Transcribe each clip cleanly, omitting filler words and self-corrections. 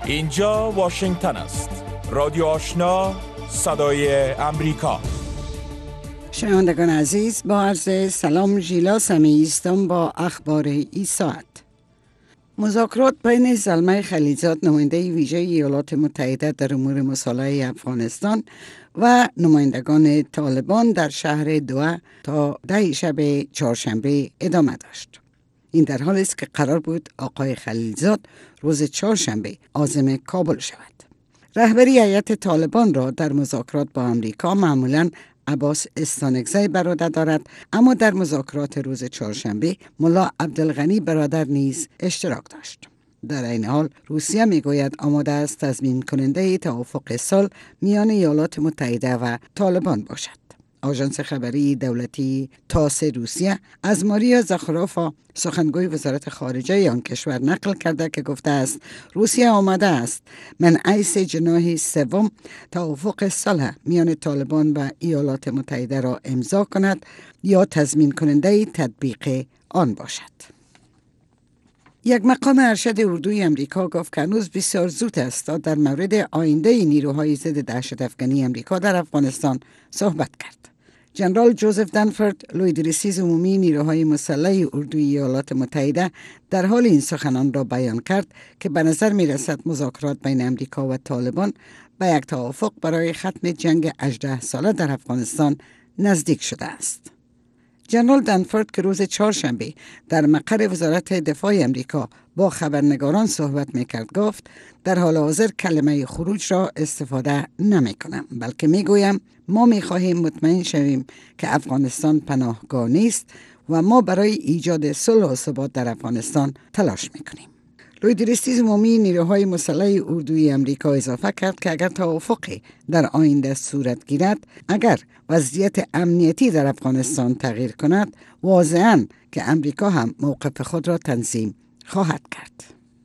اینجا واشنگتن است. رادیو آشنا، صدای امریکا. شنوندگان عزیز، با عرض سلام ژیلا سمیعی هستم با اخبار این ساعت. مذاکرات بین زلمه خلیلزاد نماینده ویژه ایالات متحده در امور مصالحه افغانستان و نمایندگان طالبان در شهر دوحه تا 10 شب چهارشنبه ادامه داشت. این در حالی است که قرار بود آقای خلیلزاد روز چهارشنبه عازم کابل شود. رهبری هیئت طالبان را در مذاکرات با امریکا معمولاً عباس استانکزی برادر دارد، اما در مذاکرات روز چهارشنبه ملا عبدالغنی برادر نیز اشتراک داشت. در این حال روسیه میگوید آماده است تضمین کننده توافق صلح میان ایالات متحده و طالبان باشد. آژانس خبری دولتی تاس روسیه از ماریا زاخاروفا سخنگوی وزارت خارجه آن کشور نقل کرده که گفته است روسیه آماده است من حیث جناح سوم توافق صلح میان طالبان و ایالات متحده را امضا کند یا تضمین کننده تطبیق آن باشد. یک مقام ارشد اردوی امریکا گفت که هنوز بسیار زود است تا در مورد آینده نیروهای ضد دهشت افغانی امریکا در افغانستان صحبت کرد. جنرال جوزف دنفورد، لوی رئیس عمومی نیروهای مسلح اردوی ایالات متحده، در حال این سخنان را بیان کرد که به نظر می رسد مذاکرات بین امریکا و طالبان به یک توافق برای ختم جنگ 18 ساله در افغانستان نزدیک شده است. جنرال دنفورد که روز چهارشنبه در مقر وزارت دفاع امریکا با خبرنگاران صحبت میکرد گفت در حال حاضر کلمه خروج را استفاده نمی کنم، بلکه میگویم ما میخواهیم مطمئن شویم که افغانستان پناهگاه نیست و ما برای ایجاد صلح و ثبات در افغانستان تلاش میکنیم. لوی رئیس عمومی نیروهای مسلح اردوی امریکا اضافه کرد که اگر توافقی در آینده صورت گیرد، اگر وضعیت امنیتی در افغانستان تغییر کند، واضحاً که امریکا هم موقف خود را تنظیم خواهد کرد.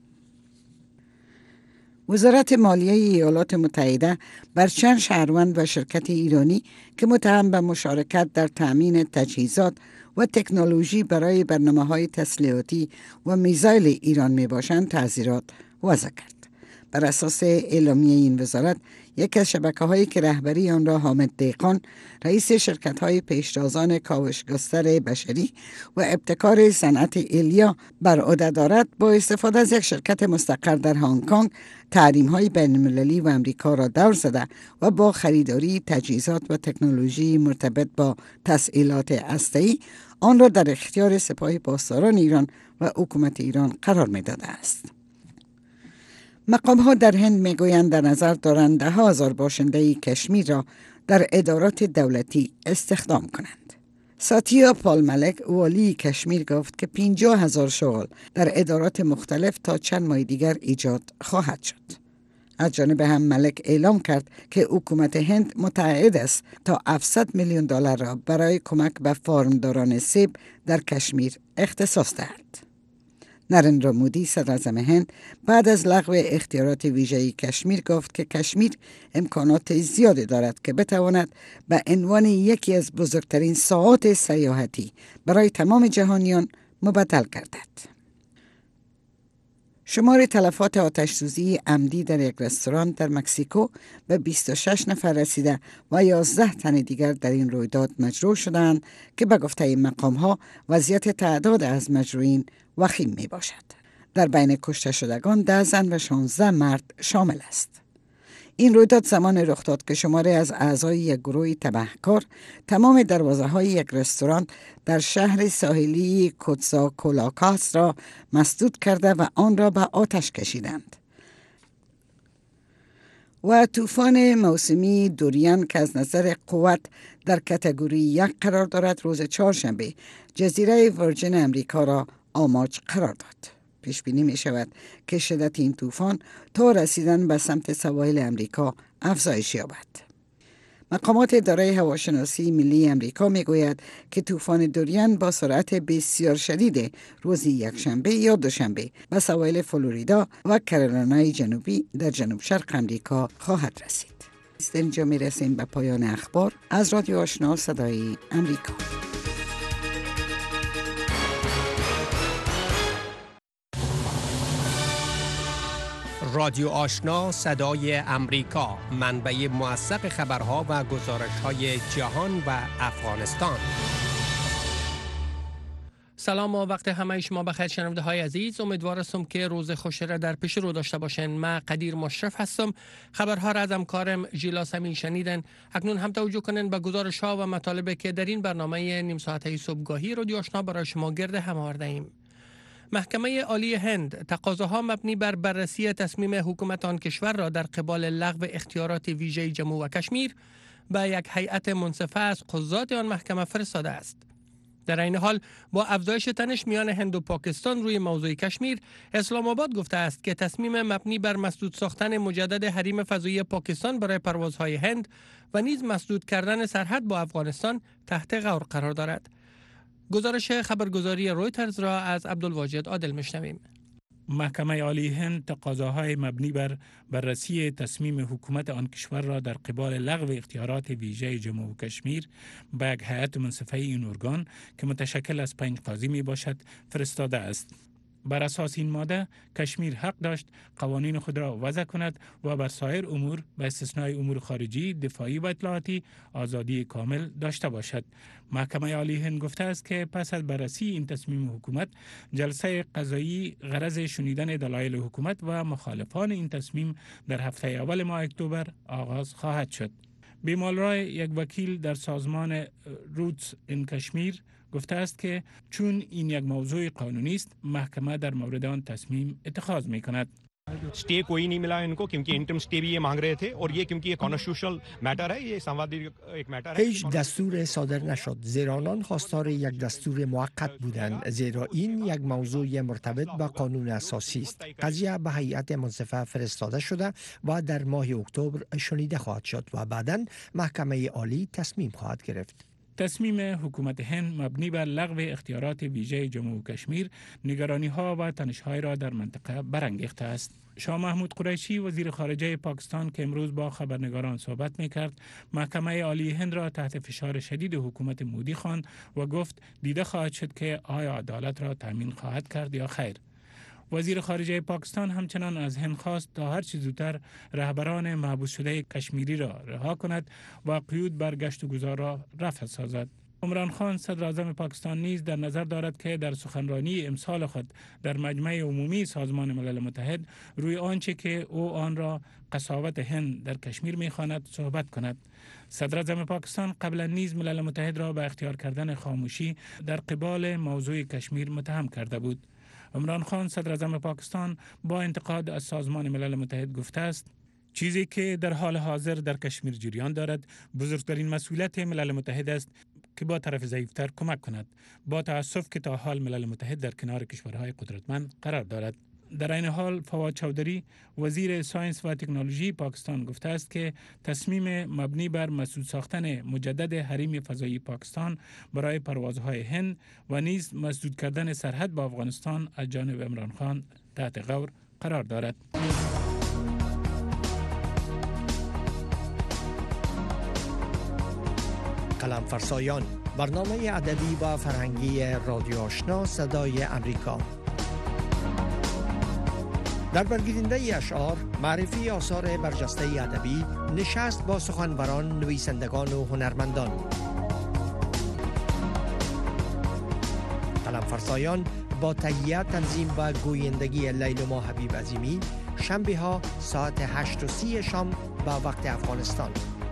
وزارت مالیه ایالات متحده بر چند شهروند و شرکت ایرانی که متهم به مشارکت در تأمین تجهیزات و تکنولوژی برای برنامه‌های تسلیحاتی و میزایل ایران میباشند تعزیرات وضع کرد. بر اساس اعلامیه این وزارت، یک از شبکه‌هایی که رهبری آن را حامد دیقان، رئیس شرکت‌های پیشتازان کاوشگستر بشری و ابتکار صنعت ایلیا بر عهده دارد، با استفاده از یک شرکت مستقر در هنگ کنگ تحریم‌های بین‌المللی و امریکا را دور زده و با خریداری تجهیزات و تکنولوژی مرتبط با تسهیلات هسته‌ای آن را در اختیار سپاه پاسداران ایران و حکومت ایران قرار می‌داده است. مقام ها در هند میگویند در نظر دارند 10,000 باشنده کشمیر را در ادارات دولتی استخدام کنند. ساتیا پال ملک والی کشمیر گفت که 50,000 شغل در ادارات مختلف تا چند ماه دیگر ایجاد خواهد شد. از جانب هم ملک اعلام کرد که حکومت هند متعهد است تا $700 میلیون را برای کمک به فارمداران سیب در کشمیر اختصاص دهد. نریندرا مودی صدراعظم هند بعد از لغو اختیارات ویژه کشمیر گفت که کشمیر امکانات زیادی دارد که بتواند به عنوان یکی از بزرگترین ساحات سیاحتی برای تمام جهانیان مبدل گردد. شمار تلفات آتش‌سوزی عمدی در یک رستوران در مکزیکو به 26 نفر رسیده و 11 تن دیگر در این رویداد مجروح شدند که به گفته مقام‌ها وضعیت تعداد از مجروحین وخیم می باشد. در بین کشته شدگان 10 زن و 16 مرد شامل است. این رویداد زمان رخ داد که شماری از اعضای یک گروه تبهکار تمام دروازه‌های یک رستوران در شهر ساحلی کوتزاکولاکاس را مسدود کرده و آن را به آتش کشیدند. و طوفان موسمی دوریان که از نظر قوت در کاتگوری 1 قرار دارد، روز چهارشنبه جزیره ورجین امریکا را آماج قرار داد. پیش بینی می شود که شدت این طوفان تا رسیدن به سمت سواحل امریکا افزایش یابد. مقامات اداره هواشناسی ملی امریکا می گوید که طوفان دوریان با سرعت بسیار شدید روز یکشنبه یا دوشنبه به سواحل فلوریدا و کارولینای جنوبی در جنوب شرق امریکا خواهد رسید. اینجا می رسیم به پایان اخبار از رادیو آشنا صدای امریکا. رادیو آشنا صدای امریکا، منبع موثق خبرها و گزارش‌های جهان و افغانستان. سلام و وقت همه شما بخیر شنونده های عزیز. امیدوار هستم که روز خوشی را در پیش رو داشته باشین. من قدیر مشرف هستم. خبرها را از همکارم ژیلا سمی شنیدن. اکنون هم توجه کنین به گزارش ها و مطالبی که در این برنامه نیم ساعته صبحگاهی رادیو آشنا برای شما گرد هم آورده ایم. محکمه عالی هند تقاضاها مبنی بر بررسی تصمیم حکومت آن کشور را در قبال لغو اختیارات ویژه جموں و کشمیر به یک هیئت منصفه از قضات آن محکمه فرستاده است. در این حال با افزایش تنش میان هند و پاکستان روی موضوع کشمیر، اسلام آباد گفته است که تصمیم مبنی بر مسدود ساختن مجدد حریم فضایی پاکستان برای پروازهای هند و نیز مسدود کردن سرحد با افغانستان تحت غور قرار دارد. گزارش خبرگزاری رویترز را از عبدالواجد عادل میشنویم. محکمه عالی هند تقاضاهای مبنی بر بررسی تصمیم حکومت آن کشور را در قبال لغو اختیارات ویژه جموں و کشمیر به یک هیئت منصفه این ارگان که متشکل از 5 قاضی می باشد فرستاده است. بر اساس این ماده کشمیر حق داشت قوانین خود را وضع کند و بر سایر امور به استثنای امور خارجی، دفاعی و اطلاعاتی آزادی کامل داشته باشد. محکمه عالی هند گفته است که پس از بررسی این تصمیم حکومت، جلسه قضایی غرض شنیدن دلایل حکومت و مخالفان این تصمیم در هفته اول ماه اکتبر آغاز خواهد شد. بیمال رای، یک وکیل در سازمان روتس این کشمیر، گفته است که چون این یک موضوع قانونی است، محکمه در مورد آن تصمیم اتخاذ می کند. स्टे कोई नहीं मिला इनको क्योंकि इंटरम स्टे भी ये मांग रहे थे और ये क्योंकि ये कॉन्स्टिट्यूशनल मैटर है, ये संवादी एक मैटर है. هیچ دستور صادر نشد، زیرا آنان خواستار یک دستور موقت بودند، زیرا این یک موضوع مرتبط با قانون اساسی است. قضیه به هیئت منصفه فرستاده شده و در ماه اکتبر شنیده خواهد شد و بعداً محکمه عالی تصمیم خواهد گرفت. تصمیم حکومت هند مبنی بر لغو اختیارات ویژه جموں و کشمیر نگرانی‌ها و تنش‌های را در منطقه برانگیخته است. شاه محمود قریشی، وزیر خارجه پاکستان، که امروز با خبرنگاران صحبت می‌کرد، محکمه عالی هند را تحت فشار شدید حکومت مودی خواند و گفت دیده خواهد شد که آیا عدالت را تامین خواهد کرد یا خیر. وزیر خارجه پاکستان همچنان از هند خواست تا هر چه زودتر رهبران محبوس شده کشمیری را رها کند و قیود بر گشت و گذار را رفع سازد. عمران خان، صدر اعظم پاکستان، نیز در نظر دارد که در سخنرانی امسال خود در مجمع عمومی سازمان ملل متحد روی آنچه که او آن را قساوت هند در کشمیر می‌خواند صحبت کند. صدر اعظم پاکستان قبلا نیز ملل متحد را به اختیار کردن خاموشی در قبال موضوع کشمیر متهم کرده بود. عمران خان، صدر اعظم پاکستان، با انتقاد از سازمان ملل متحد گفته است چیزی که در حال حاضر در کشمیر جریان دارد بزرگترین مسئولیت ملل متحد است که با طرف ضعیفتر کمک کند. با تأسف که تا حال ملل متحد در کنار کشورهای قدرتمند قرار دارد. در این حال فواد چودری، وزیر ساینس و تکنولوژی پاکستان، گفته است که تصمیم مبنی بر مسدود ساختن مجدد حریم فضایی پاکستان برای پروازهای هند و نیز مسدود کردن سرحد با افغانستان از جانب عمران خان تحت غور قرار دارد. قلم فرسایان، برنامه ادبی و فرهنگی رادیو آشنا صدای امریکا. در برگزیدنده اشعار، معرفی آثار برجسته ادبی، نشست با سخنوران، نویسندگان و هنرمندان. قلم فرسایان با تهیه، تنظیم و گویندگی لیلما حبیب عظیمی، شنبه ها ساعت 8:30 شام به وقت افغانستان.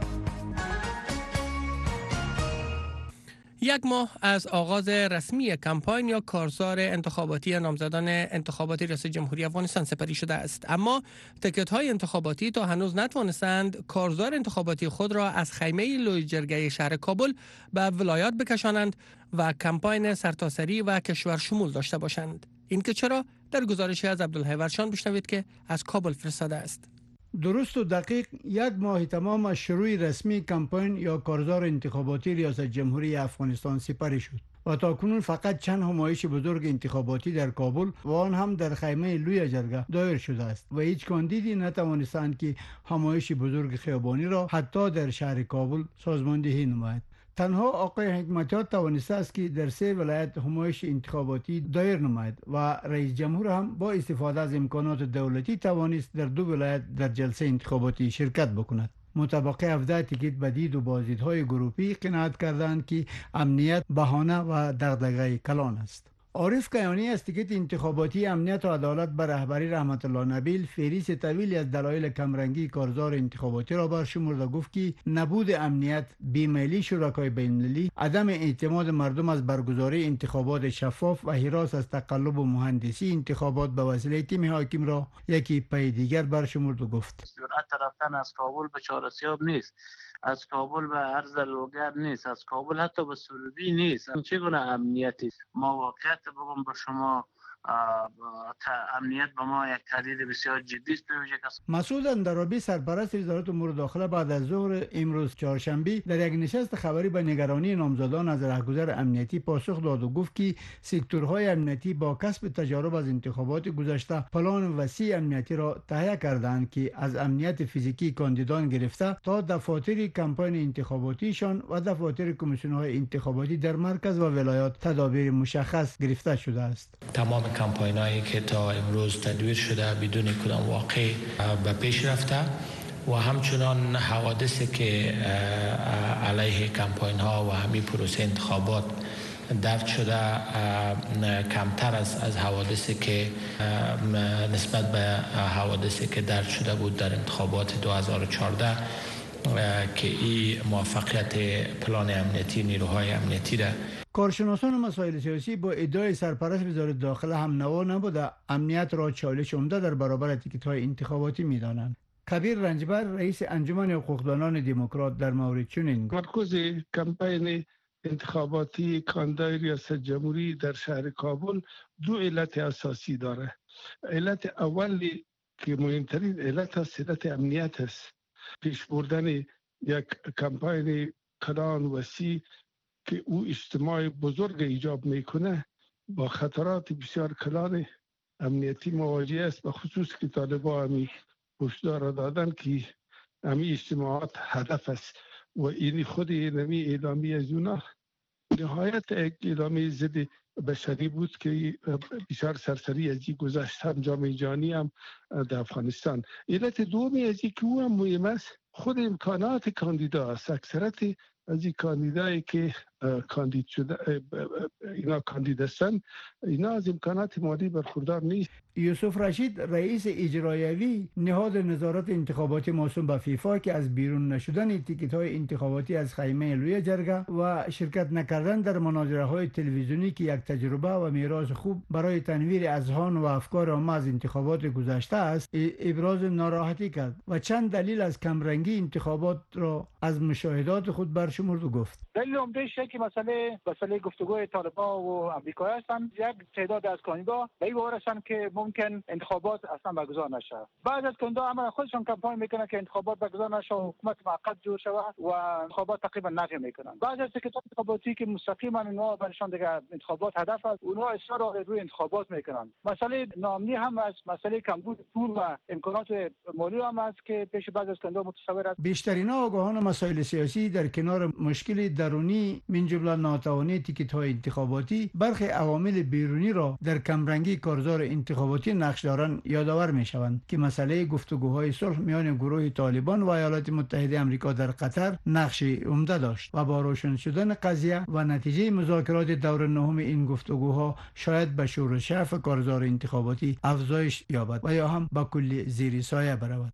یک ماه از آغاز رسمی کمپاین یا کارزار انتخاباتی نامزدان انتخاباتی ریاست جمهوری افغانستان سپری شده است، اما تکت‌های انتخاباتی تا هنوز نتوانستند کارزار انتخاباتی خود را از خیمه لوی جرگه شهر کابل به ولایات بکشانند و کمپاین سرتاسری و کشور شمول داشته باشند. این که چرا؟ در گزارشی از عبدالحی ورشان بشنوید که از کابل فرستاده است. درست و دقیق یک ماه تمام از شروع رسمی کمپاین یا کارزار انتخاباتی ریاست جمهوری افغانستان سپری شد و تاکنون فقط چند همایش بزرگ انتخاباتی در کابل و آن هم در خیمه لوی جرگه دایر شده است و هیچ کاندیدی نتوانستند که همایش بزرگ خیابانی را حتی در شهر کابل سازماندهی نماید. تنها آقای حکمتیار توانسته است که در 3 ولایت همایش انتخاباتی دایر نماید و رئیس جمهور هم با استفاده از امکانات دولتی توانست در 2 ولایت در جلسه انتخاباتی شرکت بکند. مطابق 17 تیکت بدید و بازدیدهای گروهی قناعت کردند که امنیت بهانه و دغدغه کلان است. عارف کیانی از تیکت انتخاباتی امنیت و عدالت بر رهبری رحمت الله نبیل فهرست طویلی از دلایل کمرنگی کارزار انتخاباتی را برشمرد و گفت که نبود امنیت، بیمیلی شرکای بین‌المللی، عدم اعتماد مردم از برگزاری انتخابات شفاف و هراس از تقلب و مهندسی انتخابات به وسیله تیم حاکم را یکی پای دیگر برشمرد و گفت جرأت رفتن از کابل به چهارسیاب نیست، از کابل به عرض لوگر نیست، از کابل حتی به سروبی نیست. چه گونه امنیتی؟ ما واقعیت بگم به شما، امنیت به ما یک تهدید بسیار جدی است. مسعود اندرابی سرپرست وزارت امور داخله بعد از ظهر امروز چهارشنبه در یک نشست خبری به نگرانی نامزدان از رهگذر امنیتی پاسخ داد و گفت که سکتورهای امنیتی با کسب تجارب از انتخابات گذشته پلان وسیع امنیتی را تهیه کردند که از امنیت فیزیکی کاندیدان گرفته تا دفاتر کمپاین انتخاباتیشان و دفاتر کمیسیون‌های انتخاباتی در مرکز و ولایات تدابیر مشخص گرفته شده است. تمام کمپاینایی که تا امروز تدویر شده بدون کدام واقع به پیش رفته و همچنان حوادثی که علیه کمپاین ها و همین پروسه انتخابات درد شده کمتر از حوادثی که نسبت به حوادثی که درد شده بود در انتخابات 2014 که این موفقیت پلان امنیتی نیروهای امنیتی ده. کارشناسان مسائل سیاسی با ادعای سرپرست وزارت داخله هم نوا نبوده امنیت را چالش عمده در برابر تیکت‌های انتخاباتی می‌دانند. کبیر رنجبر رئیس انجمن حقوقدانان دموکرات در مورد چنین مرکز کمپین انتخاباتی کاندیدای ریاست جمهوری در شهر کابل 2 علت اساسی داره. علت اولی که مهمترین علت است علت امنیت است. پیش بردن یک کمپین کلان وسیع که او اجتماع بزرگ ایجاب میکنه با خطرات بسیار کلان امنیتی مواجه است، به خصوص که طالبان همی هشدار دادن که همی اجتماعات هدف است و این خود نمی اعلامی از اونا نهایت یک اعلامی ضد بشری بود که بسیار سرسری از این گذشت هم جامعه جهانی هم در افغانستان. علت دومی از این که او هم مهم است خود امکانات کاندیدا است. اکثرت از این کاندیدایی که کاندید شده اینا کاندید هستند اینا از امکانات مالی برخوردار نیست. یوسف رشید رئیس اجرایوی نهاد نظارت انتخاباتی موسوم به فیفا که از بیرون نشدن تیکت‌های انتخاباتی از خیمه لوی جرگه و شرکت نکردن در مناظره‌های تلویزیونی که یک تجربه و میراث خوب برای تنویر اذهان و افکار عامه از انتخابات گذشته است ابراز ناراحتی کرد و چند دلیل از کمرنگی انتخابات را از مشاهدات خود برشمرد و گفت دلیل عمده‌اش که مسئله گفتگوی طالبان و آمریکایی هستند. یک تعداد از کاندیدا به این باور هستند که ممکن انتخابات اصلا برگزار نشه. بعض از کاندیدا عملا خودشون کمپاین میکنن که انتخابات برگزار نشه و حکومت موقت جور شود و انتخابات تقریبا نفی میکنن. بعض از سکتورهای انتخاباتی که مستقیما اونها برشان دیگه انتخابات هدف است اونها اصرار روی انتخابات میکنن. مسئله نامنی هم از مسئله کمبود پول و امکانات مالی هم است که پیش بعض از کاندیدا متصور است. بیشترین آگاهان مسائل سیاسی در کنار مشکل درونی من جمله ناتوانی تیکت‌های انتخاباتی برخی عوامل بیرونی را در کمرنگی کارزار انتخاباتی نقش دارند یادآور می‌شوند که مسئله گفتگوهای صلح میان گروه طالبان و ایالات متحده آمریکا در قطر نقش عمده داشت و با روشن شدن قضیه و نتیجه مذاکرات دور نهم این گفتگوها شاید به شور و شعف کارزار انتخاباتی افزایش یابد و یا هم به کلی زیر سایه برود.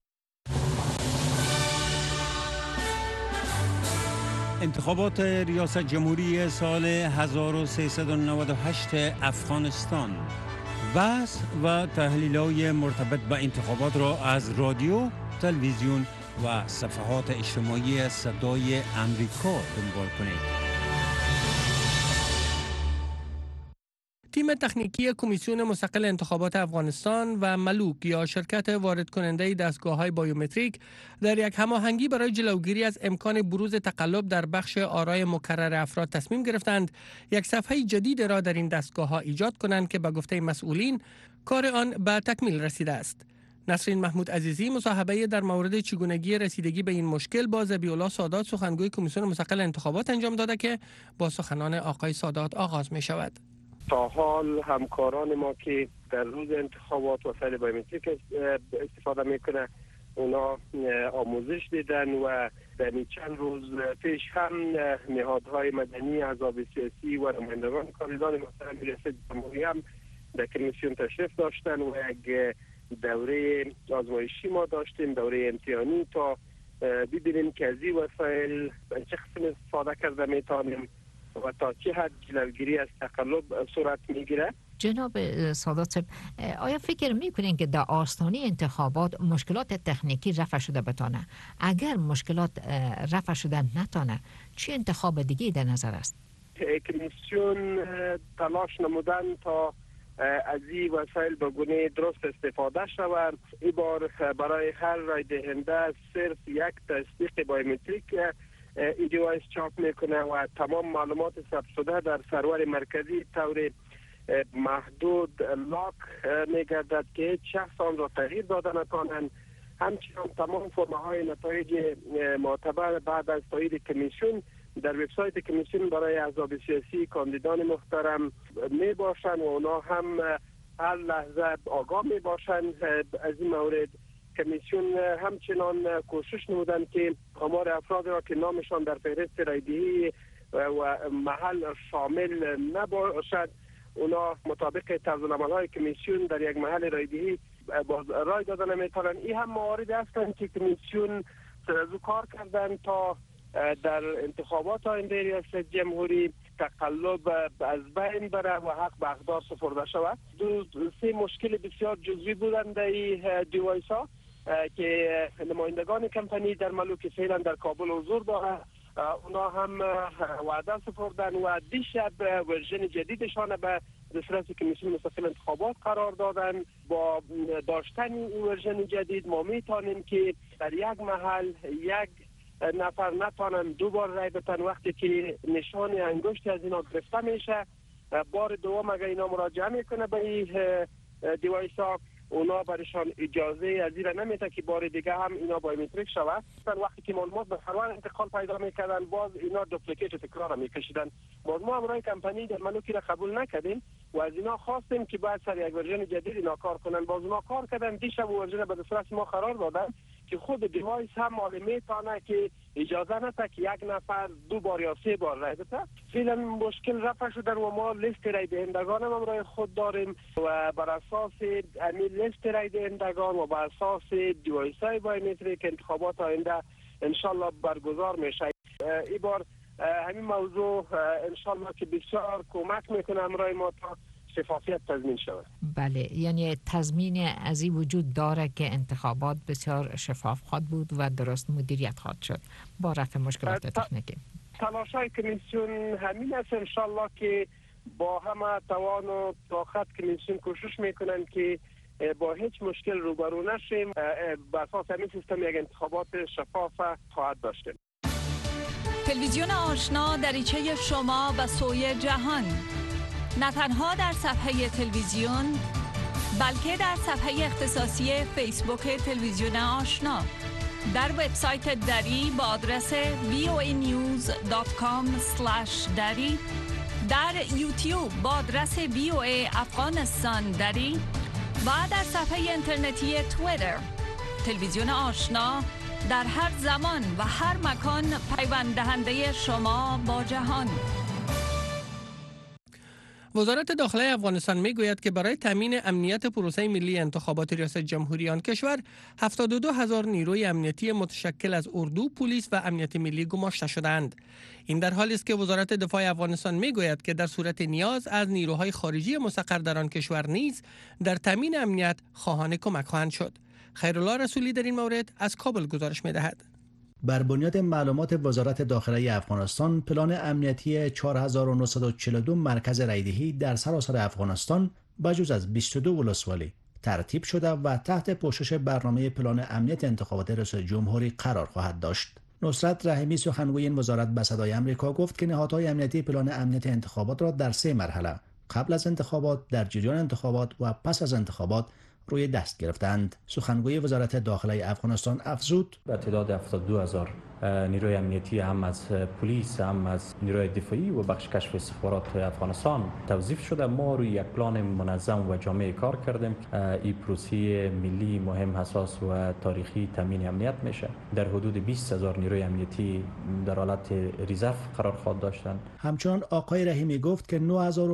انتخابات ریاست جمهوری سال 1398 افغانستان. بحث و تحلیل‌های مرتبط با انتخابات را از رادیو، تلویزیون و صفحات اجتماعی صدای امریکا دنبال کنید. تیم تکنیکی کمیسیون مستقل انتخابات افغانستان و ملوک یا شرکت وارد کننده دستگاه‌های بایومتریک در یک هماهنگی برای جلوگیری از امکان بروز تقلب در بخش آرای مکرر افراد تصمیم گرفتند یک صفحه جدید را در این دستگاه‌ها ایجاد کنند که به گفته مسئولین کار آن به تکمیل رسیده است. نسرین محمود عزیزی مصاحبه در مورد چگونگی رسیدگی به این مشکل با ذبیح‌الله سادات سخنگوی کمیسیون مستقل انتخابات انجام داده که با سخنان آقای سادات آغاز می شود. تا حال همکاران ما که در روز انتخابات وسایل بایومتریک استفاده میکنه اونا آموزش دیدن و در چند روز پیش هم نهادهای مدنی، احزاب سیاسی و نمایندگان کاندیدان محترم ریاست جمهوری هم در کمیسیون تشریف داشتن و یک دوره آزمایشی ما داشتیم، دوره امتحانی تا ببینیم که از این وسایل چه قسم استفاده کرده میتونیم و تا چه حد جلوگیری از تقلب صورت میگیره. جناب سادات صاحب، آیا فکر میکنین که در آستانه انتخابات مشکلات تکنیکی رفع شده بتانه؟ اگر مشکلات رفع شده نتانه چه انتخاب دیگه در نظر است؟ کمیسیون تلاش نمودن تا از این وسایل به گونه درست استفاده شود. این بار برای هر رای دهنده صرف یک تصدیق بایومتریک این دیوایس چاپ میکنه و تمام معلومات ثبت شده در سرور مرکزی طور محدود لاک میگردد که هیچ شخص آن را تغییر داده نتوانند. همچنین تمام فرمه های نتایج معتبر بعد از تایید کمیسیون در وبسایت کمیسیون برای احزاب سیاسی کاندیدان محترم می باشند و اونا هم هر لحظه آگاه می باشند از این مورد. کمیسیون همچنان کوشش نمودند که آمار افراد را که نامشان در فهرست رایدهی و محل شامل نباشد اونا مطابق طرزالعمل‌های کمیسیون در یک محل رایدهی رای دادن نمیتونن. این هم مواردی هستند که کمیسیون سرازو کار کردن تا در انتخابات آینده ریاست جمهوری تقلب از بین بره و حق به حقدار سپرده شود. سه مشکل بسیار جزئی بودند در این دیوایس ها که نمایندگان کمپانی در ملوک فعلا در کابل حضور داره. اونا هم وعده سپردن و دیشب ورژن جدیدشان به دسترس کمیسیون مستقل انتخابات قرار دادن. با داشتن این ورژن جدید ما میتونیم که در یک محل یک نفر نتوانند دو بار رای بدن. وقتی که نشان انگشت از اینا گرفته میشه بار دوم اگر اینا مراجعه میکنه به این دیوایس ها اونا برشان اجازه از این نمیده که بار دیگه هم اینا بایومتریک شود. وقتی که معلومات به سرور انتقال پیدا میکردن باز اینا دوپلیکیت تکرار میکشیدن. ما امرای کمپانی در ملوکی را قبول نکردیم و از اینا خواستیم که بعد سر یک ورژن جدید اینا کار کنن. باز اونا کار کردن. دیشب ورژن به دسترس ما قرار دادن که خود دیوایس هم معلومه تانه که اجازه نده که یک نفر دو بار یا سه بار رای بده. فعلا مشکل رفع شدن و ما لیست رای دهندگان هم امرای خود داریم و بر اساس همین لیست رای دهندگان و بر اساس دیوایس های بایومتریک انتخابات آینده انشالله برگزار میشه. این بار همین موضوع انشالله که بسیار کمک میکنه امرای ما تا شفافیت تضمین شود. بله، یعنی تضمین از این وجود داره که انتخابات بسیار شفاف خواهد بود و درست مدیریت خواهد شد با رفع مشکلات تکنیکی. تلاش‌های کمیسیون همین است انشالله که با همه توان و طاقت کمیسیون کوشش میکنن که با هیچ مشکل روبرو نشیم. بر اساس همین سیستم یک انتخابات شفاف خواهد داشتیم. تلویزیون آشنا دریچه شما و سوی جهان، نه تنها در صفحه تلویزیون بلکه در صفحه اختصاصی فیسبوک تلویزیون آشنا، در وبسایت دری با آدرس voanews.com/dari، در یوتیوب با آدرس VOA افغانستان دری و در صفحه اینترنتی توییتر. تلویزیون آشنا در هر زمان و هر مکان پیوند دهنده شما با جهان. وزارت داخله افغانستان میگوید که برای تامین امنیت پروسه ملی انتخابات ریاست جمهوری آن کشور 72,000 نیروی امنیتی متشکل از اردو، پلیس و امنیت ملی گماشته شدند. این در حالی است که وزارت دفاع افغانستان میگوید که در صورت نیاز از نیروهای خارجی مستقر در آن کشور نیز در تامین امنیت خواهان کمک خواهند شد. خیرالله رسولی در این مورد از کابل گزارش می‌دهد. بر بنیاد معلومات وزارت داخله افغانستان، پلان امنیتی 4942 مرکز رایدهی در سراسر افغانستان بجز از 22 ولسوالی ترتیب شده و تحت پوشش برنامه پلان امنیت انتخابات ریاست جمهوری قرار خواهد داشت. نصرت رحیمی سخنگوی این وزارت به صدای آمریکا گفت که نهادهای امنیتی پلان امنیت انتخابات را در 3 مرحله قبل از انتخابات، در جریان انتخابات و پس از انتخابات روی دست گرفتند. سخنگوی وزارت داخله افغانستان افزود به تعداد 72,000 نیروی امنیتی هم از پلیس هم از نیروی دفاعی و بخش کشف استخبارات افغانستان توظیف شده. ما روی یک پلان منظم و جامع کار کردیم. این پروسه ملی مهم، حساس و تاریخی تامین امنیت میشه. در حدود 20,000 نیروی امنیتی در حالت ریزرو قرار خواهد داشتند. همچنان آقای رحیمی گفت که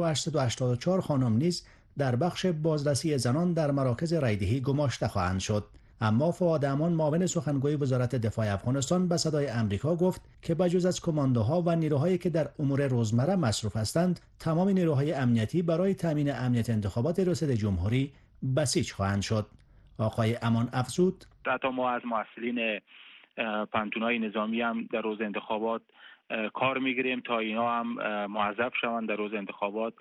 9884 خانم نیز در بخش بازرسی زنان در مراکز رایدهی گماشته خواهند شد. اما فؤاد امان معاون سخنگوی وزارت دفاع افغانستان به صدای آمریکا گفت که بجز از کماندوها و نیروهایی که در امور روزمره مصروف هستند، تمام نیروهای امنیتی برای تامین امنیت انتخابات ریاست جمهوری بسیج خواهند شد. آقای امان افزود: حتی ما از مسئولین پانتونای نظامی هم در روز انتخابات کار میگیریم تا اینا هم موظف شوند در روز انتخابات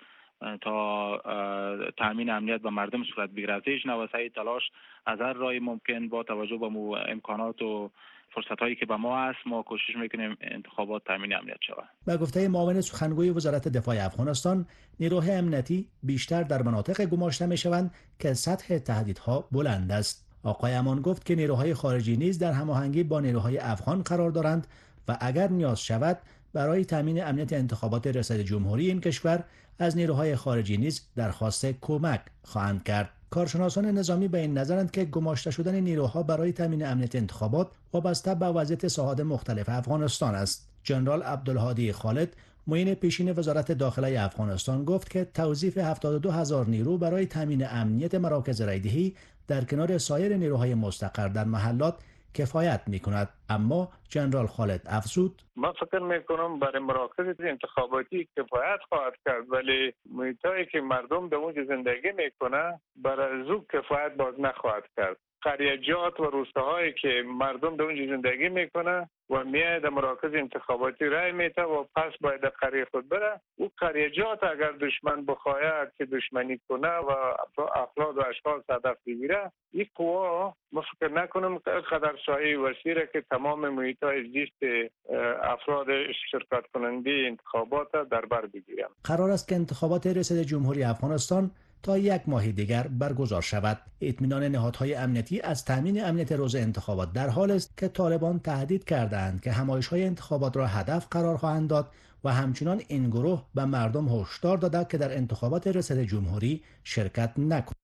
تا تامین امنیت به مردم صورت بگیرد. هیچ نوسعی تلاش از هر راه ممکن با توجه به امکانات و فرصت‌هایی که به ما هست، ما کوشش میکنیم انتخابات تامین امنیت شود. به گفته معاون سخنگوی وزارت دفاع افغانستان، نیروهای امنیتی بیشتر در مناطق گماشته میشوند که سطح تهدیدها بلند است. آقای امان گفت که نیروهای خارجی نیز در هماهنگی با نیروهای افغان قرار دارند و اگر نیاز شود برای تامین امنیت انتخابات ریاست جمهوری این کشور از نیروهای خارجی نیز درخواست کمک خواهند کرد. کارشناسان نظامی به این نظرند که گماشته شدن نیروها برای تامین امنیت انتخابات وابسته به وضعیت ساحات مختلف افغانستان است. جنرال عبدالهادی خالد، معین پیشین وزارت داخله افغانستان، گفت که توظیف 72,000 نیرو برای تامین امنیت مراکز رایدهی در کنار سایر نیروهای مستقر در محلات کفایت می‌کند. اما جنرال خالد افزود: من فکر میکنم برای مراکز انتخاباتی کفایت خواهد کرد، ولی محیطایی که مردم در اونجا زندگی میکنه برای زو کفایت باز نخواهد کرد. قریجات و روستاهایی که مردم در اونجا زندگی میکنه و میاد در مراکز انتخاباتی رای میده و پس باید در قریه خود بره، او قریجات اگر دشمن بخواهد که دشمنی کنه و افراد و اشخاص هدف بگیره، این قوا ما فکر نکنم قدر سایه وسیره که تمام محیطای زیست افراد شرکت کننده انتخابات در بر بگیرن. قرار است که انتخابات ریاست جمهوری افغانستان تا 1 ماه دیگر برگزار شود. اطمینان نهادهای امنیتی از تامین امنیت روز انتخابات در حال است که طالبان تهدید کردند که همایش‌های انتخابات را هدف قرار خواهند داد و همچنان این گروه به مردم هشدار داده که در انتخابات ریاست جمهوری شرکت نکنند.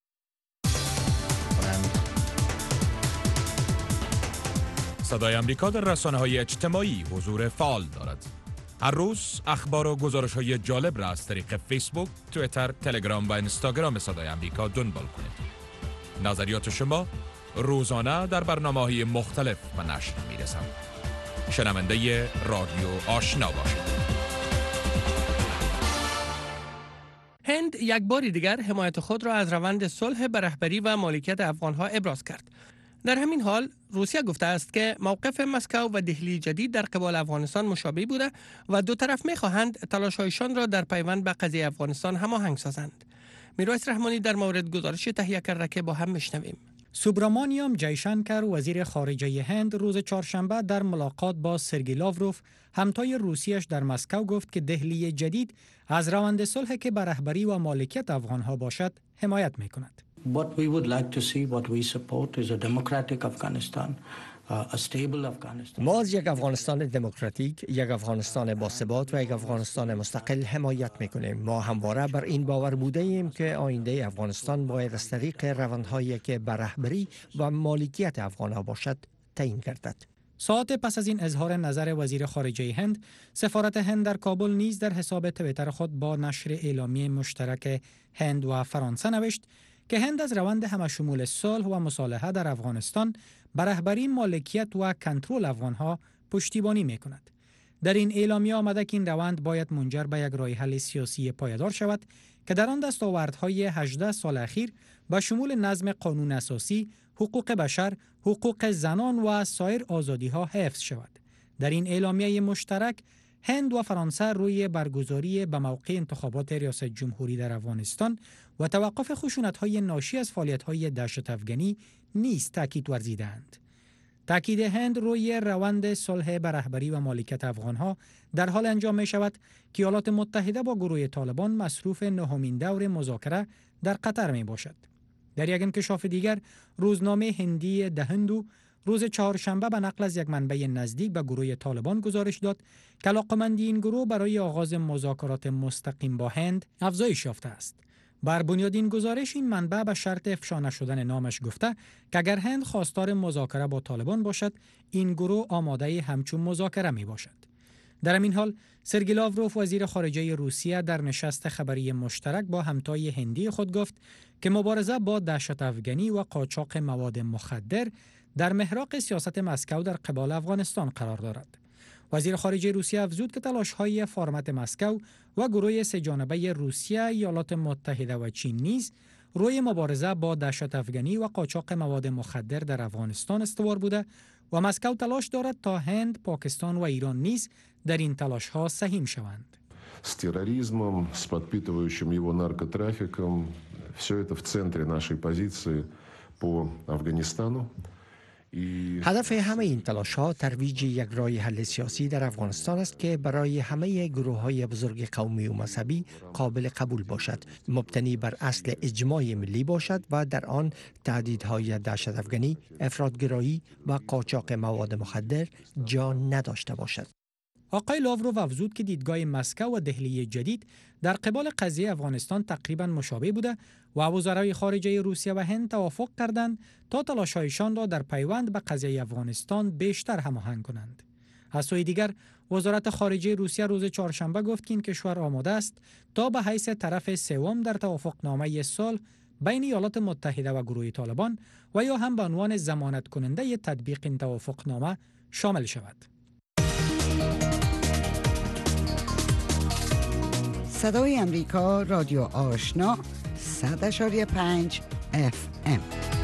صدای آمریکا در رسانه‌های اجتماعی حضور فعال دارد. هر روز اخبار و گزارش‌های جالب را از طریق فیسبوک، توییتر، تلگرام و اینستاگرام صدای آمریکا دنبال کنید. نظریات شما روزانه در برنامه‌های مختلف به نشر می‌رسند. شنونده رادیو آشنا باشید. هند یک بار دیگر حمایت خود را از روند صلح به رهبری و مالکیت افغان‌ها ابراز کرد. در همین حال روسیه گفته است که موقف مسکو و دهلی جدید در قبال افغانستان مشابه بوده و دو طرف می‌خواهند تلاش‌هایشان را در پیوند به قضیه افغانستان هماهنگ سازند. میرویس رحمانی در مورد گزارش تهیه کرده که با هم میشنویم. سوبرامانیام جایشانکر، وزیر خارجه هند، روز چهارشنبه در ملاقات با سرگئی لاوروف، همتای روسیش در مسکو، گفت که دهلی جدید از روند صلح که به رهبری و مالکیت افغان‌ها باشد حمایت می‌کند. What we would like to see, what we support is a democratic Afghanistan, a stable Afghanistan. ما از یک افغانستان دموکراتیک، یک افغانستان با ثبات و یک افغانستان مستقل حمایت میکنیم. ما همواره بر این باور بوده ایم که آینده افغانستان باید از طریق روندهایی که به رهبری و مالکیت افغان‌ها باشد تعیین گردد. ساعت پس از این اظهار نظر وزیر خارجه هند، سفارت هند در کابل نیز در حساب توییتر خود با نشر اعلامیه مشترک هند و فرانسه نوشت که هند از روند همشمول صلح و مصالحه در افغانستان به رهبری، مالکیت و کنترل افغانها پشتیبانی می‌کند. در این اعلامیه آمده که این روند باید منجر به یک راه حل سیاسی پایدار شود که در آن دستاوردهای 18 سال اخیر به شمول نظم قانون اساسی، حقوق بشر، حقوق زنان و سایر آزادی‌ها حفظ شود. در این اعلامیه مشترک هند و فرانسه روی برگزاری به موقع انتخابات ریاست جمهوری در افغانستان و توقف خشونت‌های ناشی از فعالیت‌های دهشت افغانی نیز تاکید ورزیدند. تاکید هند روی روند صلح به رهبری و مالکیت افغان‌ها در حال انجام می‌شود که ایالات متحده با گروه طالبان مصروف 9مین دور مذاکره در قطر می‌باشد. در یک انکشاف دیگر، روزنامه هندی د هندو روز چهارشنبه به نقل از یک منبع نزدیک به گروه طالبان گزارش داد که علاقه‌مندی این گروه برای آغاز مذاکرات مستقیم با هند افزایش یافته است. بر بنیاد این گزارش، این منبع به شرط افشا نشدن نامش گفته که اگر هند خواستار مذاکره با طالبان باشد، این گروه آماده همچون مذاکره می باشد. در همین حال، سرگئی لاوروف وزیر خارجه روسیه در نشست خبری مشترک با همتای هندی خود گفت که مبارزه با دهشت افغانی و قاچاق مواد مخدر در محراق سیاست مسکو در قبال افغانستان قرار دارد. وزیر خارجه روسیه افزود که تلاش‌های فرمت مسکو و گروه سه‌جانبه روسیه، ایالات متحده و چین نیز روی مبارزه با دهشت افغانی و قاچاق مواد مخدر در افغانستان استوار بوده و مسکو تلاش دارد تا هند، پاکستان و ایران نیز در این تلاش‌ها سهیم شوند. С терроризмом, с подпитывающим его наркотрафиком, все это в центре нашей позиции по Афганистану. هدف همه این تلاش‌ها ترویج یک راه حل سیاسی در افغانستان است که برای همه گروه‌های بزرگ قومی و مذهبی قابل قبول باشد، مبتنی بر اصل اجماع ملی باشد و در آن تهدیدهای دهشت افغانی، افراط‌گرایی و قاچاق مواد مخدر جا نداشته باشد. آقای لاوروف افزود که دیدگاه مسکو و دهلی جدید در قبال قضیه افغانستان تقریباً مشابه بوده و وزرای خارجه روسیه و هند توافق کردند تا تلاش‌هایشان را در پیوند به قضیه افغانستان بیشتر هماهنگ کنند. از سوی دیگر، وزارت خارجه روسیه روز چهارشنبه گفت که این کشور آماده است تا به حیث طرف سوم در توافقنامه صلح بین ایالات متحده و گروه طالبان و یا هم به عنوان ضمانت کننده تطبیق این توافقنامه شامل شود. صدای امریکا، رادیو آشنا، 100.5 FM.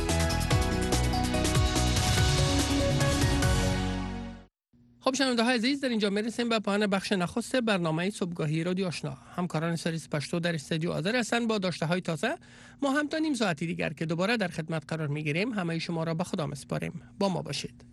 خب شنونده‌های عزیز، در اینجا میرسیم به پایان بخش نخست برنامه صبحگاهی رادیو آشنا. همکاران سرویس پشتو در استودیو حاضر هستند با داشته‌های تازه. ما هم تا نیم ساعتی دیگر که دوباره در خدمت قرار می‌گیریم، همه شما را به خدا می‌سپاریم. با ما باشید.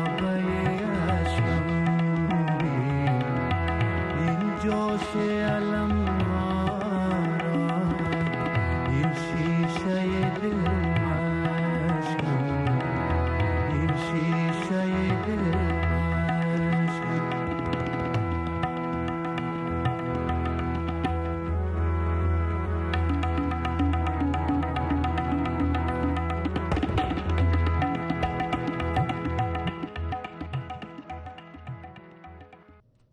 جوش